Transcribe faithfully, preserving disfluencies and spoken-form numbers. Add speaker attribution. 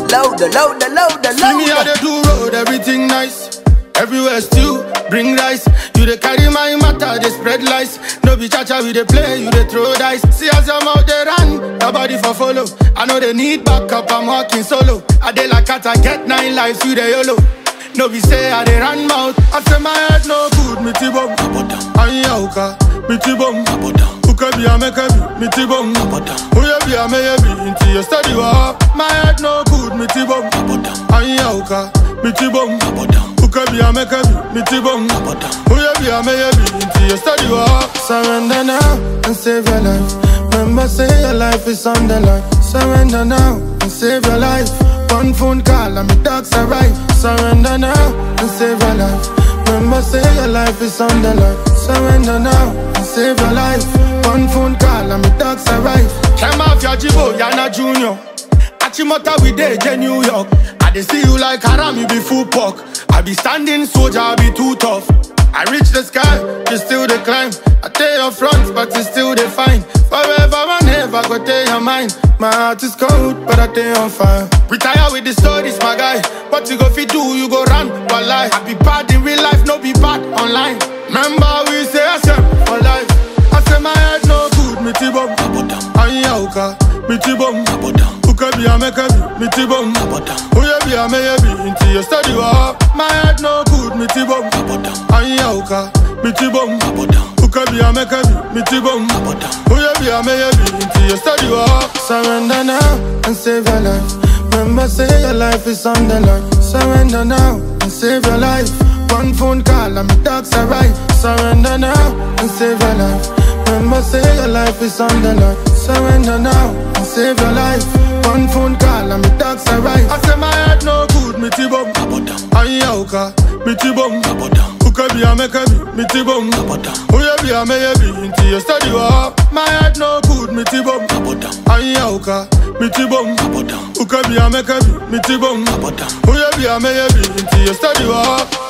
Speaker 1: load, load, load, load.
Speaker 2: See me how they do road, everything nice. Everywhere still bring rice. You dey carry my matter, they spread lies. No be cha-cha, we dey play, you dey throw dice. See as I'm out there run, nobody for follow. I know they need backup, I'm walking solo. I dey like cat, I get nine lives, you dey YOLO. No be say I dey run mouth. I say my head no good, me tibom. Ayi auka, me tibom. Uka be a make me, me tibom. Uya be a me be into your study wa. My head no good, me tibom. Ayi auka, me tibom. Uka be a make me, me tibom. Uya be a me be into your study wa. Surrender now and save your life. Remember say your life is on the line. Surrender now and save your life. One phone call and me dogs arrive. Surrender now and save your life. Remember say your life is on the line. Surrender now and save your life. One phone call and me dogs arrive. Climb off your jibo, Yana Junior Achimota we dey New York. I dey see you like haram, you be full pork. I be standing soldier, I be too tough. I reach the sky, you still dey climb. I tell your front, but you still dey fine. Forever and ever, go tell your mind. My heart is cold, but I stay on fire. Retire with the stories, my guy. What you go fi do, you go run, but lie. I be bad in real life, no be bad online. Remember we say I say for life. I say my head no good, me tibom. Ayi auka, me tibom. Uka be a make me, me tibom. Uya be a me be into your study wa. My head no good, me tibom. Ayi auka, me tibom. Uka be a make me, me tibom. Uya be a me be into your study wa. Surrender now and save your life. Remember say your life is on the line. Surrender now and save your life. One phone call and me dogs arrive. Surrender now and save your life. Remember say your life is on the line. Surrender now and save your life. One phone call and me dogs arrive. I say my head no good, me tibom. Ayi auka, me tibom. Uka be a make me, me tibom. Uya be a me be into your study wa. My head no good, me tibom. Ayi auka, me tibom. Uka be a make me, me tibom. Uya be a me be into your study wa.